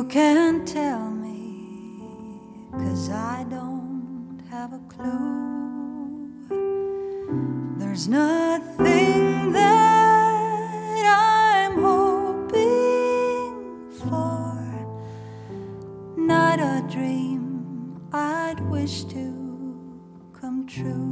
can't tell me, 'cause I don't have a clue. There's nothing that I'm hoping for, not a dream I'd wish to come true.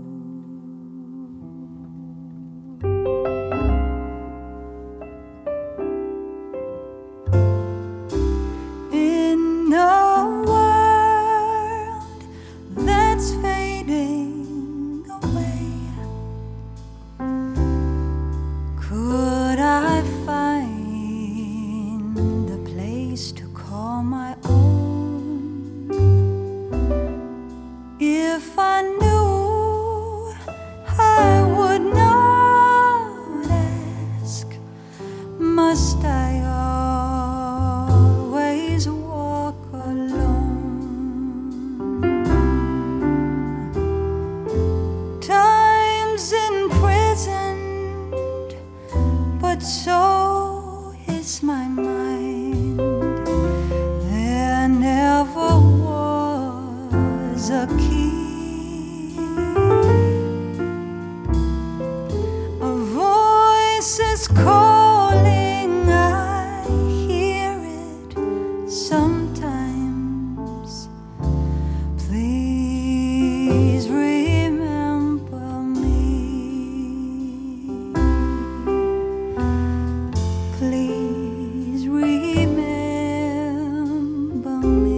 If I knew, I would not ask. Must I always walk alone? Time's imprisoned, but so is my mind. There never was a key. A voice is calling, I hear it sometimes. Please remember me. Please remember me.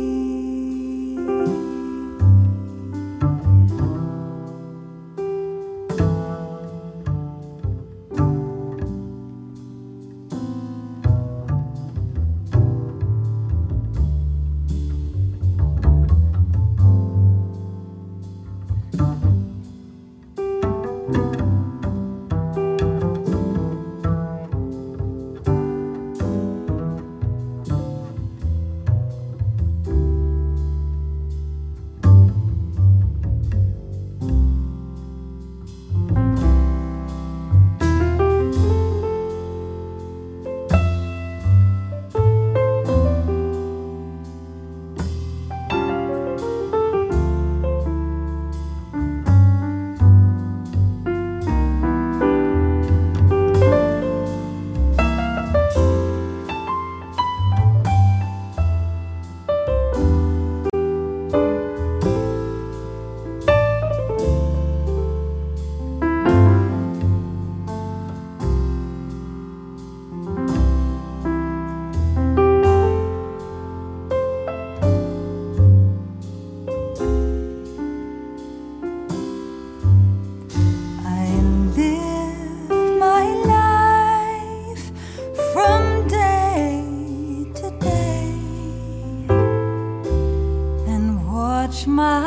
Watch my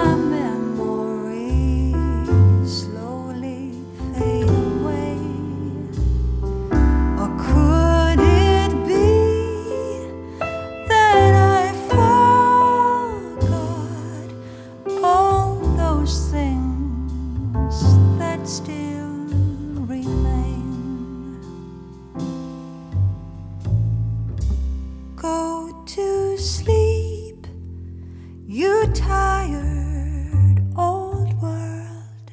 memories slowly fade away. Or could it be that I forgot all those things that still remain? Go to sleep, you tired old world.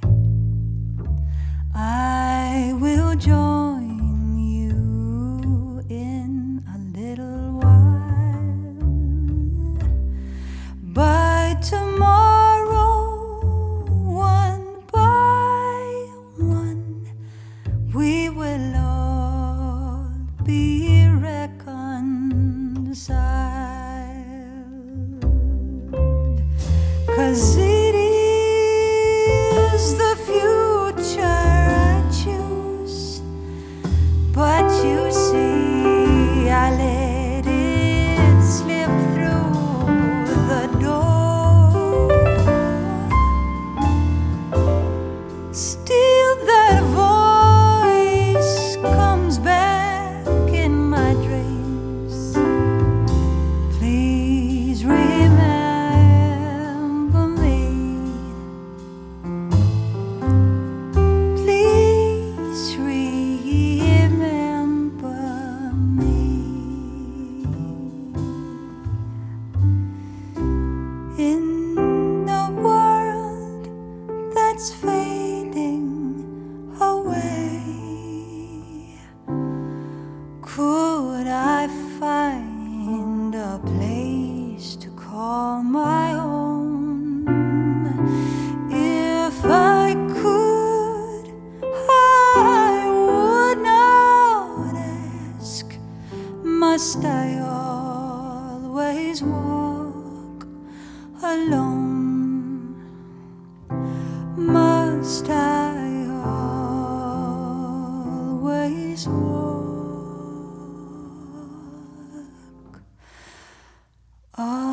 I will join you in a little while. By tomorrow, one by one, we will all be reconciled. 'Cause it is the future I choose, but you see, I let it slip through the door. Still that voice comes back in my dreams. could I find a place to call my own? If I could, I would not ask, must I always walk alone? Must I always walk alone?